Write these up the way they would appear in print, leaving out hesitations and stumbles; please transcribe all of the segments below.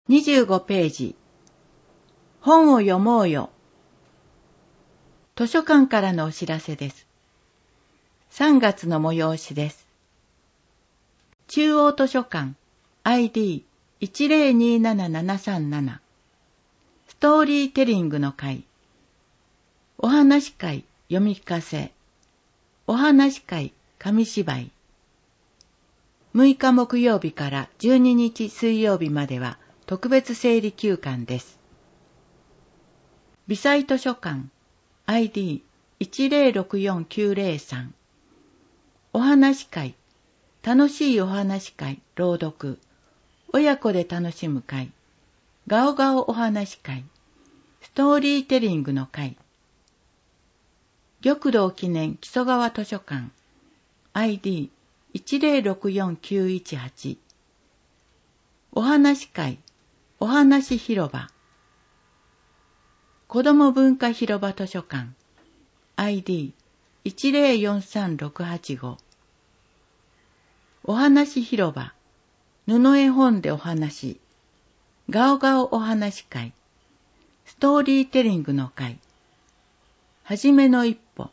25ページ。本を読もうよ。図書館からのお知らせです。3月の催しです。中央図書館 ID1027737 ストーリーテリングの会、お話会読み聞かせ、お話会紙芝居。6日木曜日から12日水曜日までは特別整理休館です。微細図書館 ID1064903 お話会、楽しいお話会朗読、親子で楽しむ会、ガオガオお話会、ストーリーテリングの会、玉堂記念木曽川図書館 ID1064918 お話会、お話広場、子ども文化広場図書館 ID1043685 お話広場、布絵本でお話、ガオガオお話会、ストーリーテリングの会、はじめの一歩、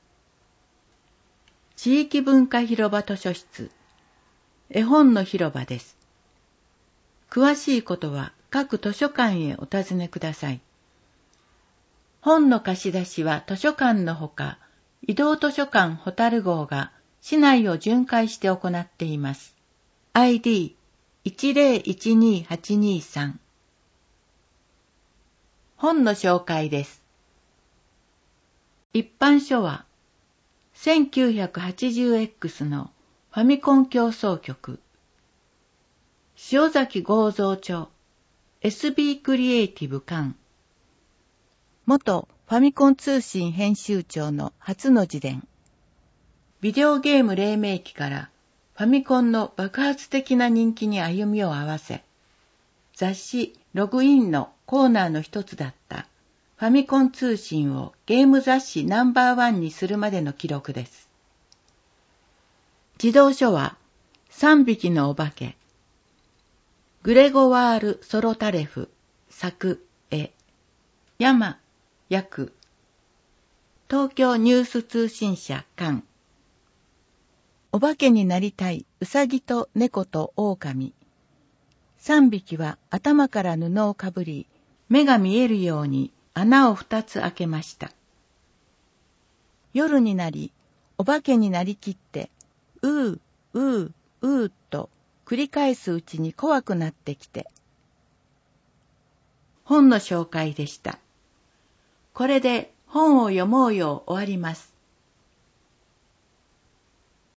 地域文化広場図書室、絵本の広場です。詳しいことは各図書館へお尋ねください。本の貸し出しは図書館のほか、移動図書館ホタル号が市内を巡回して行っています。ID1012823 本の紹介です。一般書は 1980X のファミコン競争曲、塩崎剛三著 SB クリエイティブ館、元ファミコン通信編集長の初の自伝、ビデオゲーム黎明期からファミコンの爆発的な人気に歩みを合わせ、雑誌ログインのコーナーの一つだったファミコン通信をゲーム雑誌ナンバーワンにするまでの記録です。児童書は3匹のお化け、グレゴワール・ソロタレフ作絵、山訳、東京ニュース通信社館、お化けになりたいウサギと猫と狼。3匹は頭から布をかぶり、目が見えるように穴を2つ開けました。夜になり、お化けになりきって、うー、うー、うーと繰り返すうちに怖くなってきて。本の紹介でした。これで本を読もうよ終わります。